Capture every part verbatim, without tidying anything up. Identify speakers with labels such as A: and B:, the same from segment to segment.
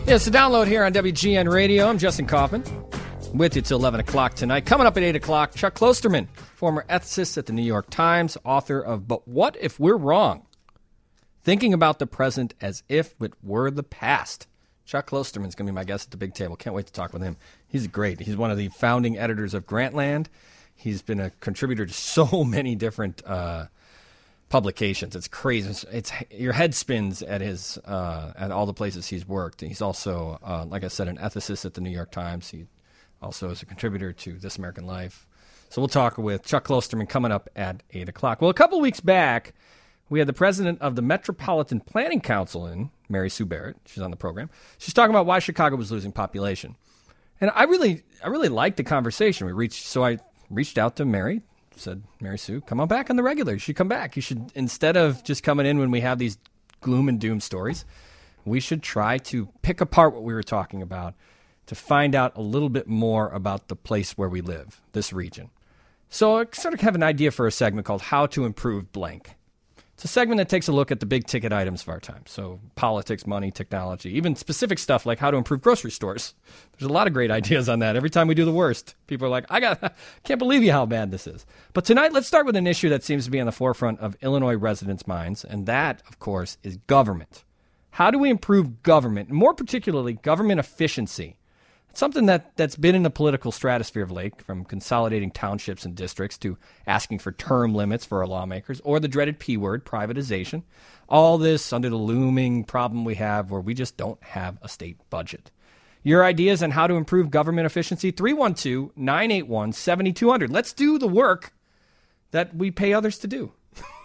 A: Yeah, it's a download here on W G N Radio. I'm Justin Kaufman, with you till eleven o'clock tonight. Coming up at eight o'clock, Chuck Klosterman, former ethicist at the New York Times, author of But What If We're Wrong? Thinking about the present as if it were the past. Chuck Klosterman is going to be my guest at the big table. Can't wait to talk with him. He's great. He's one of the founding editors of Grantland. He's been a contributor to so many different uh, publications. It's crazy. It's, it's your head spins at his uh, at all the places he's worked. He's also, uh, like I said, an ethicist at the New York Times. He also is a contributor to This American Life. So we'll talk with Chuck Klosterman coming up at eight o'clock. Well, a couple weeks back, we had the president of the Metropolitan Planning Council in, Mary Sue Barrett. She's on the program. She's talking about why Chicago was losing population. And I really I really liked the conversation. We reached, so I reached out to Mary, said, Mary Sue, come on back on the regular. You should come back. You should, instead of just coming in when we have these gloom and doom stories, we should try to pick apart what we were talking about to find out a little bit more about the place where we live, this region. So I sort of have an idea for a segment called How to Improve Blank. It's a segment that takes a look at the big ticket items of our time. So politics, money, technology, even specific stuff like how to improve grocery stores. There's a lot of great ideas on that. Every time we do the worst, people are like, I got, can't believe you how bad this is. But tonight, let's start with an issue that seems to be on the forefront of Illinois residents' minds. And that, of course, is government. How do we improve government, and more particularly government efficiency? Something that, that's been in the political stratosphere of late, from consolidating townships and districts to asking for term limits for our lawmakers, or the dreaded P word, privatization. All this under the looming problem we have where we just don't have a state budget. Your ideas on how to improve government efficiency, three one two, nine eight one, seven two zero zero. Let's do the work that we pay others to do.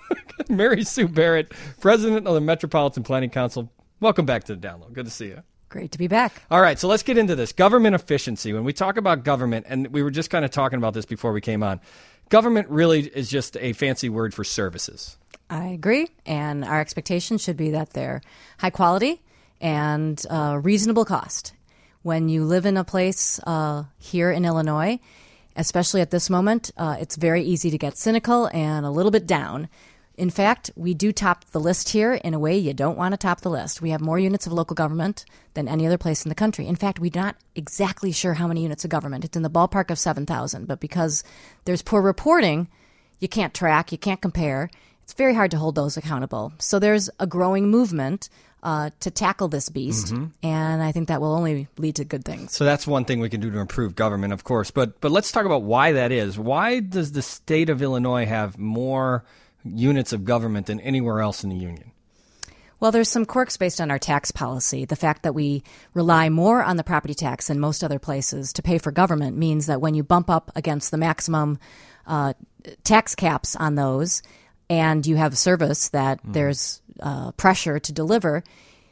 A: Mary Sue Barrett, president of the Metropolitan Planning Council. Welcome back to the Download. Good to see you.
B: Great to be back.
A: All right, so let's get into this. Government efficiency. When we talk about government, and we were just kind of talking about this before we came on, government really is just a fancy word for services.
B: I agree, and our expectation should be that they're high quality and uh, reasonable cost. When you live in a place uh, here in Illinois, especially at this moment, uh, it's very easy to get cynical and a little bit down. In fact, we do top the list here in a way you don't want to top the list. We have more units of local government than any other place in the country. In fact, we're not exactly sure how many units of government. It's in the ballpark of seven thousand. But because there's poor reporting, you can't track, you can't compare. It's very hard to hold those accountable. So there's a growing movement uh, to tackle this beast, mm-hmm. and I think that will only lead to good things.
A: So that's one thing we can do to improve government, of course. But but let's talk about why that is. Why does the state of Illinois have more units of government than anywhere else in the union?
B: Well, there's some quirks based on our tax policy. The fact that we rely more on the property tax than most other places to pay for government means that when you bump up against the maximum uh, tax caps on those and you have service that mm. there's uh, pressure to deliver,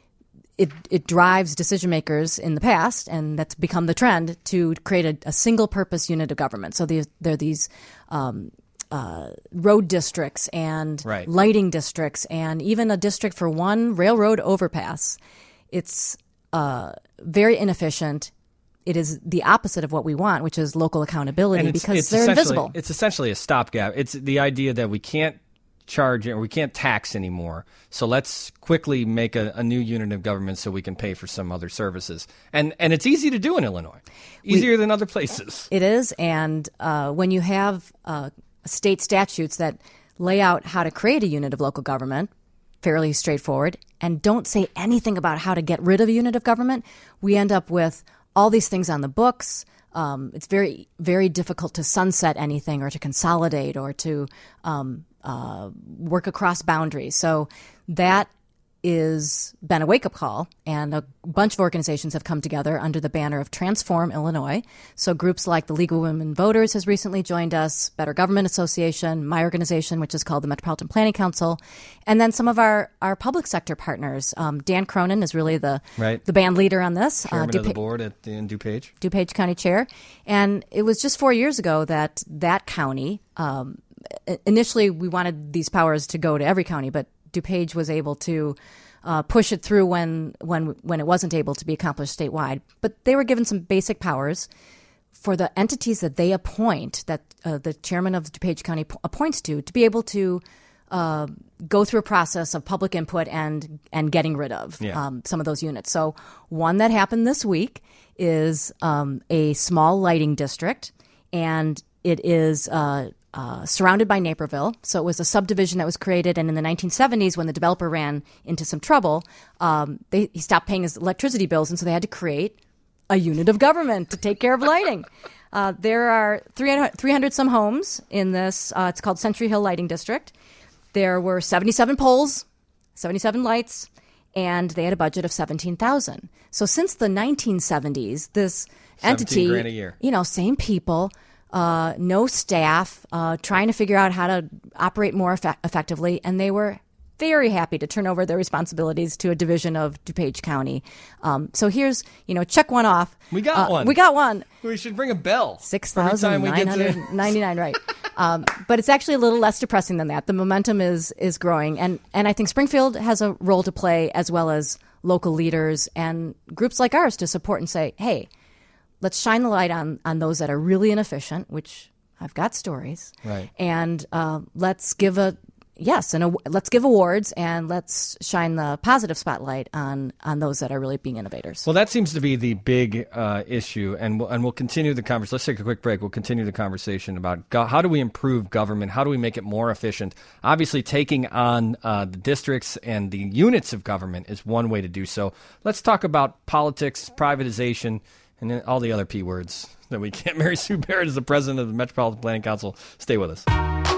B: it, it drives decision makers in the past, and that's become the trend, to create a, a single-purpose unit of government. So there are these um, Uh, road districts and
A: right.
B: lighting districts and even a district for one railroad overpass. It's uh, very inefficient. It is the opposite of what we want, which is local accountability,
A: it's,
B: because
A: it's
B: they're invisible.
A: It's essentially a stopgap. It's the idea that we can't charge or we can't tax anymore. So let's quickly make a, a new unit of government so we can pay for some other services. And and it's easy to do in Illinois, easier we, than other places.
B: It is. And uh, when you have uh, state statutes that lay out how to create a unit of local government, fairly straightforward, and don't say anything about how to get rid of a unit of government, we end up with all these things on the books. Um, it's very, very difficult to sunset anything or to consolidate or to um, uh, work across boundaries. So that is been a wake-up call, and a bunch of organizations have come together under the banner of Transform Illinois. So groups like the League of Women Voters has recently joined us, Better Government Association, my organization, which is called the Metropolitan Planning Council, and then some of our, our public sector partners. Um, Dan Cronin is really the
A: right.
B: the band leader on this.
A: Chairman
B: uh,
A: of the board at in DuPage.
B: DuPage County Chair. And it was just four years ago that that county, um, initially we wanted these powers to go to every county, but DuPage was able to uh, push it through when when when it wasn't able to be accomplished statewide. But they were given some basic powers for the entities that they appoint, that uh, the chairman of DuPage County p- appoints to, to be able to uh, go through a process of public input and and getting rid of
A: Yeah.
B: um, some of those units. So one that happened this week is um, a small lighting district, and it is uh, uh, surrounded by Naperville. So it was a subdivision that was created, and in the nineteen seventies, when the developer ran into some trouble, um, they, he stopped paying his electricity bills, and so they had to create a unit of government to take care of lighting. Uh, there are three hundred, three hundred some homes in this. Uh, it's called Century Hill Lighting District. There were seventy-seven poles, seventy-seven lights, and they had a budget of seventeen thousand. So since the nineteen seventies, this entity,
A: grand a year.
B: you know, same people, uh, no staff, uh, trying to figure out how to operate more effe- effectively, and they were very happy to turn over their responsibilities to a division of DuPage County. Um, so here's, you know, check one off.
A: We got
B: Uh,
A: one.
B: We got one.
A: We should bring a bell.
B: six
A: every
B: thousand
A: time we
B: nine
A: get to-
B: hundred ninety-nine, right. Um, but it's actually a little less depressing than that. The momentum is is growing. And, and I think Springfield has a role to play, as well as local leaders and groups like ours to support and say, hey, let's shine the light on, on those that are really inefficient, which I've got stories.
A: Right.
B: And uh, let's give a Yes, and a, let's give awards, and let's shine the positive spotlight on on those that are really being innovators.
A: Well, that seems to be the big uh, issue, and we'll, and we'll continue the conversation. Let's take a quick break. We'll continue the conversation about go- how do we improve government? How do we make it more efficient? Obviously, taking on uh, the districts and the units of government is one way to do so. Let's talk about politics, privatization, and then all the other P words that we can't. Mary Sue Barrett is the president of the Metropolitan Planning Council. Stay with us.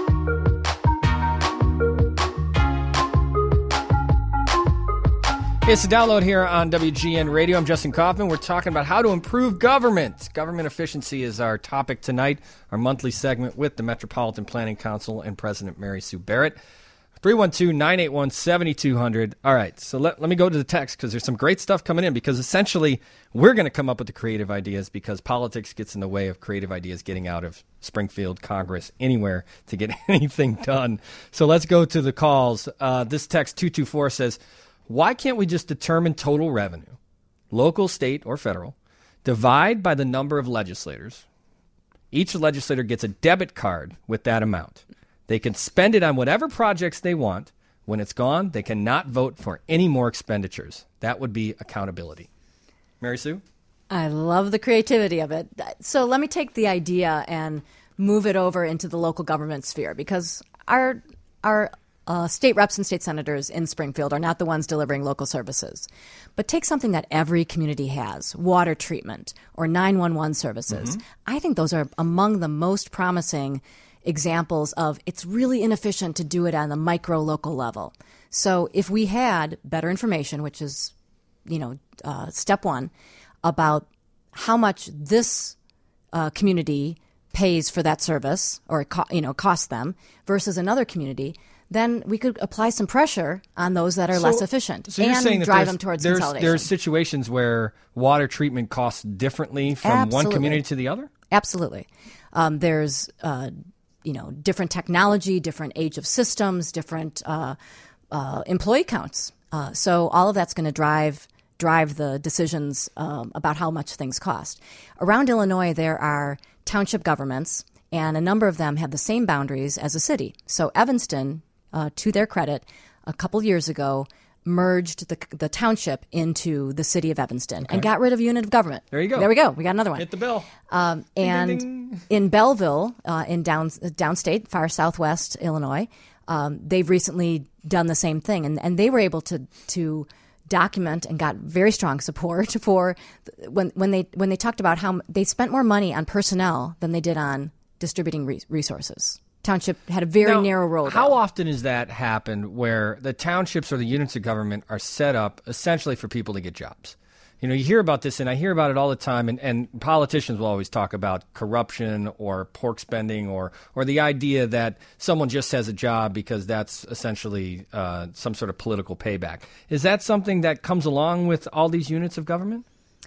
A: It's a download here on W G N Radio. I'm Justin Kaufman. We're talking about how to improve government. Government efficiency is our topic tonight, our monthly segment with the Metropolitan Planning Council and President Mary Sue Barrett. three one two, nine eight one, seven two zero zero. All right, so let, let me go to the text because there's some great stuff coming in, because essentially we're going to come up with the creative ideas because politics gets in the way of creative ideas getting out of Springfield, Congress, anywhere to get anything done. So let's go to the calls. Uh, this text two two four says, why can't we just determine total revenue, local, state, or federal, divide by the number of legislators? Each legislator gets a debit card with that amount. They can spend it on whatever projects they want. When it's gone, they cannot vote for any more expenditures. That would be accountability. Mary Sue?
B: I love the creativity of it. So let me take the idea and move it over into the local government sphere, because our our uh, state reps and state senators in Springfield are not the ones delivering local services. But take something that every community has, water treatment or nine one one services. Mm-hmm. I think those are among the most promising examples of it's really inefficient to do it on the micro local level. So if we had better information, which is, you know, uh, step one, about how much this uh, community pays for that service, or it co- you know costs them, versus another community, then we could apply some pressure on those that are
A: So-
B: less efficient
A: So you're
B: and
A: saying that
B: drive
A: there's-
B: them towards
A: there's,
B: consolidation.
A: There's situations where water treatment costs differently from
B: Absolutely.
A: one community to the other?
B: Absolutely. Um, there's, uh, you know, different technology, different age of systems, different uh, uh, employee counts. Uh, so all of that's going to drive drive the decisions um, about how much things cost. Around Illinois, there are township governments, and a number of them have the same boundaries as a city. So Evanston, uh, to their credit, a couple years ago, merged the, the township into the city of Evanston and got rid of unit of government.
A: There you go.
B: There we go. We got another one.
A: Hit the bell.
B: Um,
A: Ding,
B: and
A: ding, ding.
B: in Belleville, uh, in down, downstate, far southwest Illinois, um, they've recently done the same thing. And, and they were able to to document and got very strong support for when, when they when they talked about how they spent more money on personnel than they did on distributing re- resources. Township had a very
A: Now,
B: narrow role.
A: How
B: there.
A: often has that happened where the townships or the units of government are set up essentially for people to get jobs? You know, you hear about this, and I hear about it all the time, and, and politicians will always talk about corruption or pork spending or or the idea that someone just has a job because that's essentially uh, some sort of political payback. Is that something that comes along with all these units of government?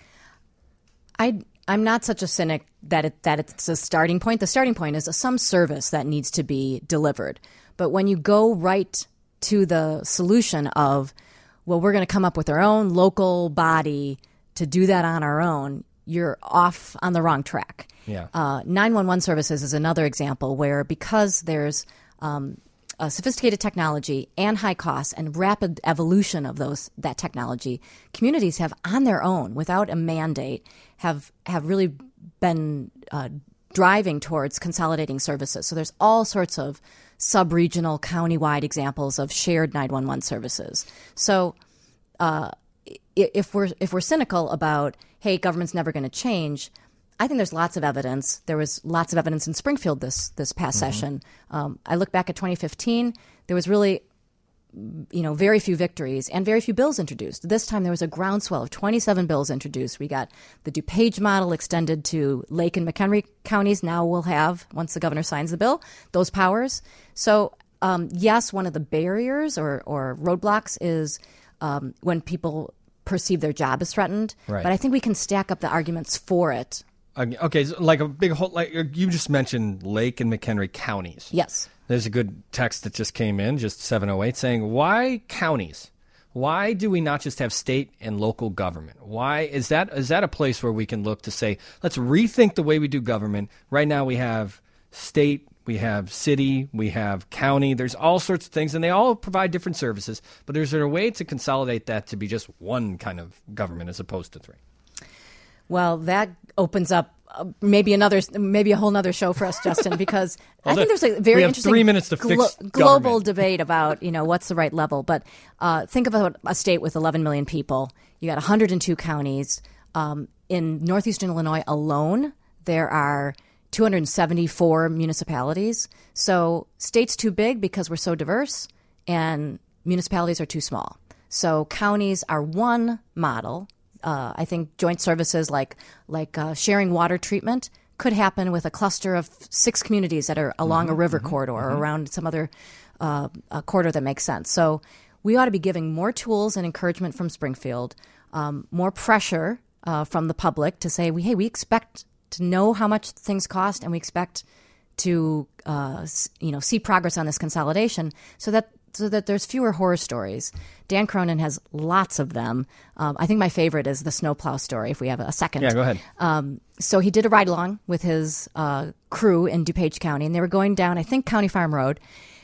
B: I I'm not such a cynic that it, that it's a starting point. The starting point is some service that needs to be delivered. But when you go right to the solution of, well, we're going to come up with our own local body to do that on our own, you're off on the wrong track.
A: Yeah.
B: Uh, nine one one services is another example where, because there's um, uh, sophisticated technology and high costs and rapid evolution of those that technology, communities have on their own, without a mandate, have have really been uh, driving towards consolidating services. So there's all sorts of sub-regional, county-wide examples of shared nine one one services. So uh, if we're if we're cynical about, hey, government's never going to change, I think there's lots of evidence. There was lots of evidence in Springfield this this past mm-hmm. session. Um, I look back at twenty fifteen. There was really, you know, very few victories and very few bills introduced. This time there was a groundswell of twenty-seven bills introduced. We got the DuPage model extended to Lake and McHenry counties. Now we'll have, once the governor signs the bill, those powers. So um, yes, one of the barriers or, or roadblocks is um, when people perceive their job is threatened.
A: Right.
B: But I think we can stack up the arguments for it.
A: Okay, so like a big whole, like you just mentioned Lake and McHenry counties.
B: Yes.
A: There's a good text that just came in, just seven oh eight, saying, why counties? Why do we not just have state and local government? Why is that? Is that a place where we can look to say, let's rethink the way we do government? Right now we have state, we have city, we have county. There's all sorts of things, and they all provide different services. But is there a way to consolidate that to be just one kind of government as opposed to three?
B: Well, that opens up uh, maybe another, maybe a whole nother show for us, Justin, because well, I think there's a very
A: we have
B: interesting
A: three minutes to fix
B: glo- global debate about, you know, what's the right level. But uh, think about a state with eleven million people. You got one hundred two counties. Um, in northeastern Illinois alone, there are two hundred seventy-four municipalities. So state's too big because we're so diverse, and municipalities are too small. So counties are one model. Uh, I think joint services like like uh, sharing water treatment could happen with a cluster of six communities that are along mm-hmm, a river mm-hmm, corridor mm-hmm. or around some other uh, a corridor that makes sense. So we ought to be giving more tools and encouragement from Springfield, um, more pressure uh, from the public to say, we, hey, we expect to know how much things cost, and we expect to uh, you know see progress on this consolidation, so that so that there's fewer horror stories. Dan Cronin has lots of them. Um, I think my favorite is the snowplow story, if we have a second.
A: Yeah, go ahead.
B: Um, so he did a ride-along with his uh, crew in DuPage County, and they were going down, I think, County Farm Road,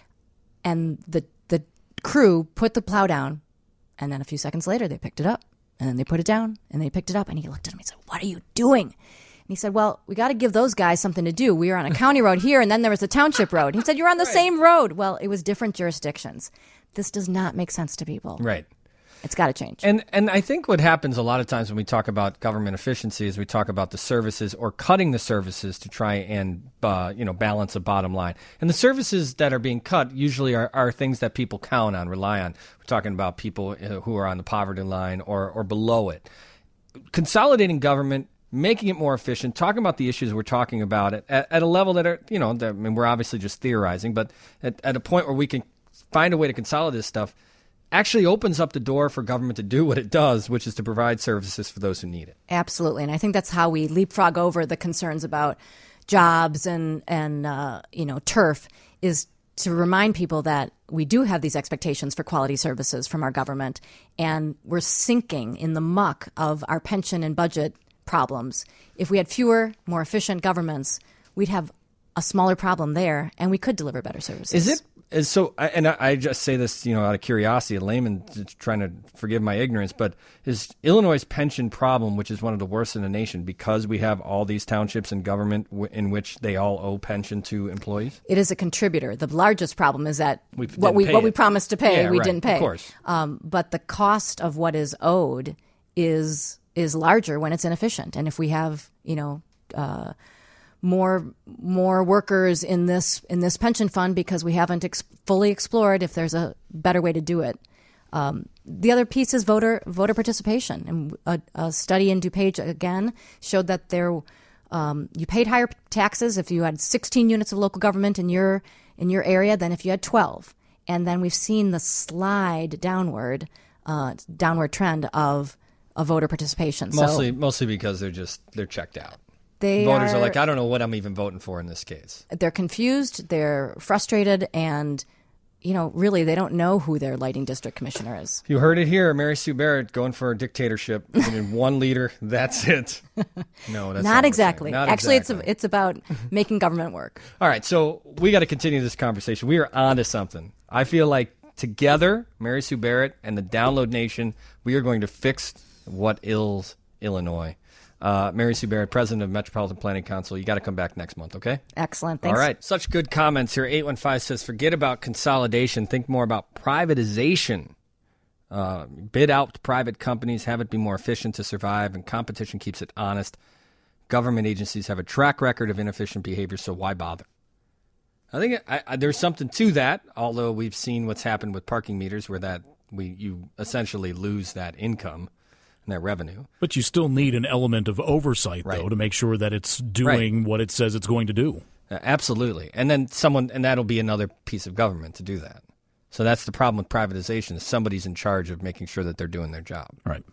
B: and the the crew put the plow down, and then a few seconds later, they picked it up, and then they put it down, and they picked it up, and he looked at him and he said, "What are you doing?" He said, "Well, we got to give those guys something to do. We were on a county road here, and then there was a township road." He said, "You're on the right. same road." Well, it was different jurisdictions. This does not make sense to people.
A: Right.
B: It's got to change.
A: And and I think what happens a lot of times when we talk about government efficiency is we talk about the services or cutting the services to try and uh, you know balance a bottom line. And the services that are being cut usually are, are things that people count on, rely on. We're talking about people who are on the poverty line or or below it. Consolidating government, making it more efficient, talking about the issues we're talking about at, at, at a level that are, you know, that, I mean, we're obviously just theorizing, but at, at a point where we can find a way to consolidate this stuff actually opens up the door for government to do what it does, which is to provide services for those who need it.
B: Absolutely. And I think that's how we leapfrog over the concerns about jobs and, and uh, you know, turf, is to remind people that we do have these expectations for quality services from our government, and we're sinking in the muck of our pension and budget problems. If we had fewer, more efficient governments, we'd have a smaller problem there, and we could deliver better services.
A: Is it is so? And I, I just say this, you know, out of curiosity, a layman trying to forgive my ignorance, but is Illinois' pension problem, which is one of the worst in the nation, because we have all these townships and government w- in which they all owe pension to employees?
B: It is a contributor. The largest problem is that
A: we
B: what we what
A: it.
B: we promised to pay,
A: yeah,
B: we
A: right.
B: didn't pay.
A: Of course.
B: Um, but the cost of what is owed is is larger when it's inefficient. And if we have, you know, uh, more more workers in this in this pension fund because we haven't ex- fully explored if there's a better way to do it. Um, the other piece is voter voter participation. And a, a study in DuPage again showed that there um, you paid higher taxes if you had sixteen units of local government in your in your area than if you had twelve. And then we've seen the slide downward uh, downward trend of of voter participation.
A: Mostly,
B: so,
A: mostly because they're just they're checked out.
B: They
A: Voters
B: are,
A: are like, I don't know what I'm even voting for in this case.
B: They're confused, they're frustrated, and you know, really, they don't know who their lighting district commissioner is.
A: You heard it here. Mary Sue Barrett going for a dictatorship. In one leader, that's it. No, that's not,
B: not exactly.
A: not
B: Actually,
A: exactly.
B: it's it's about making government work.
A: All right, so we got to continue this conversation. We are on to something. I feel like together, Mary Sue Barrett and the Download Nation, we are going to fix what ails Illinois. Uh, Mary Sue Barrett, president of Metropolitan Planning Council. You got to come back next month, okay?
B: Excellent. Thanks.
A: All right. Such good comments here. eight one five says, forget about consolidation. Think more about privatization. Uh, bid out private companies, have it be more efficient to survive, and competition keeps it honest. Government agencies have a track record of inefficient behavior, so why bother? I think I, I, there's something to that, although we've seen what's happened with parking meters where that we you essentially lose that income. And that revenue.
C: But you still need an element of oversight,
A: right.
C: though, to make sure that it's doing
A: right.
C: what it says it's going to do.
A: Uh, absolutely. And then someone, and that'll be another piece of government to do that. So that's the problem with privatization is somebody's in charge of making sure that they're doing their job.
C: Right.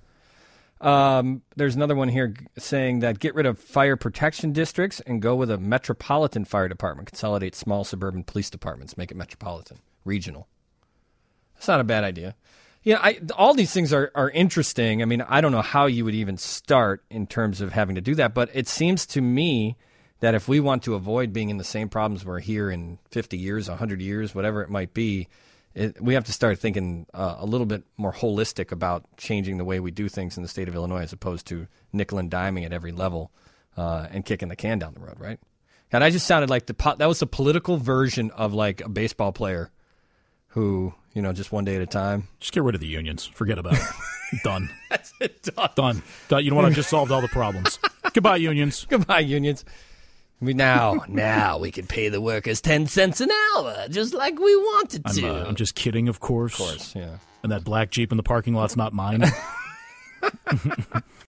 A: Um, there's another one here saying that get rid of fire protection districts and go with a metropolitan fire department. Consolidate small suburban police departments. Make it metropolitan, regional. That's not a bad idea. Yeah, I, all these things are, are interesting. I mean, I don't know how you would even start in terms of having to do that, but it seems to me that if we want to avoid being in the same problems we're here in fifty years, one hundred years, whatever it might be, it, we have to start thinking uh, a little bit more holistic about changing the way we do things in the state of Illinois as opposed to nickel and diming at every level uh, and kicking the can down the road, right? And I just sounded like the po- that was a political version of like a baseball player who, you know, just one day at a time.
C: Just get rid of the unions. Forget about it. Done.
A: That's it. Done.
C: Done. Done. You know what? I've just solved all the problems. Goodbye, unions.
A: Goodbye, unions. We now, now we can pay the workers ten cents an hour, just like we wanted
C: I'm,
A: to.
C: uh, I'm just kidding, of course.
A: Of course, yeah.
C: And that black Jeep in the parking lot's not mine.